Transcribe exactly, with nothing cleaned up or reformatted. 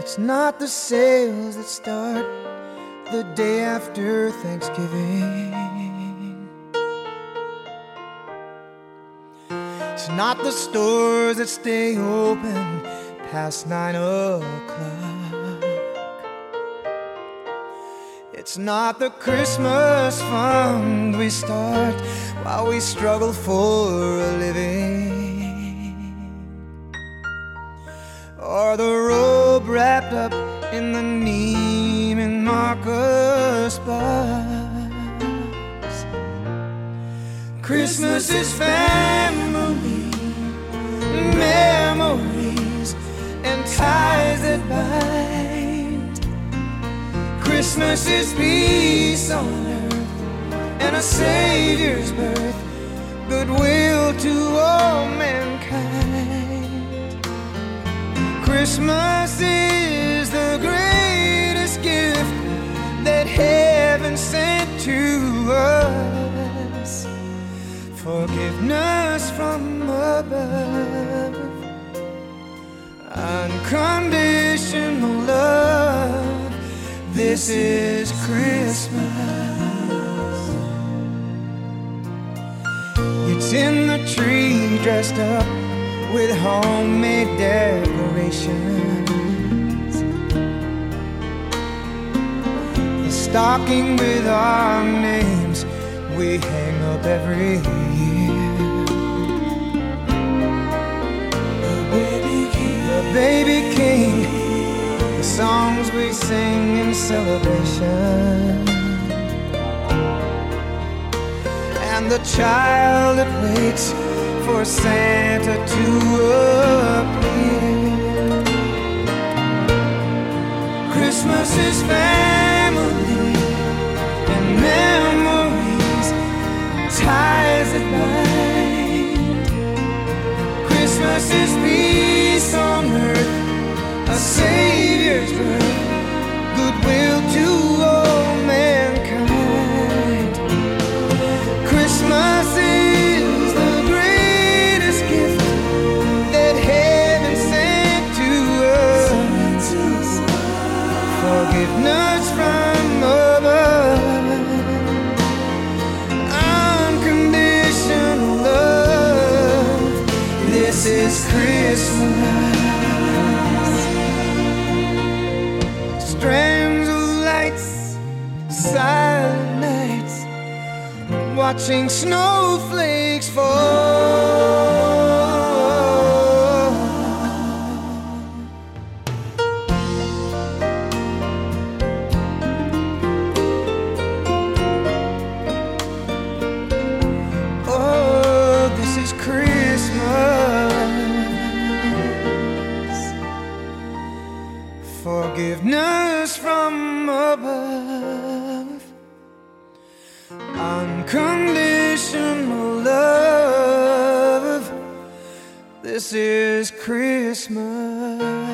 It's not the sales that start the day after Thanksgiving. It's not the stores that stay open past nine o'clock. It's not the Christmas fund we start while we struggle for a living, or the robe wrapped up in the Neiman Marcus box. Christmas is family, memories, and ties that bind. Christmas is peace on earth and a Savior's birth, goodwill to all mankind. Christmas is the greatest gift that heaven sent to us, forgiveness from above, unconditional love. This is Christmas. It's in the tree dressed up with homemade decorations, the stocking with our names we hang up every year, the baby king, the baby king, the songs we sing in celebration, and the child that waits for Santa to appear. Christmas is family and memories, ties that bind. Christmas is peace on earth, a Savior's birth, goodwill to all mankind. Christmas is the greatest gift that heaven sent to us, forgiveness from above, unconditional love. This is Christmas. Strands of lights, silent nights, watching snowflakes fall. Oh, this is Christmas. Forgiveness from above, unconditional love. This is Christmas.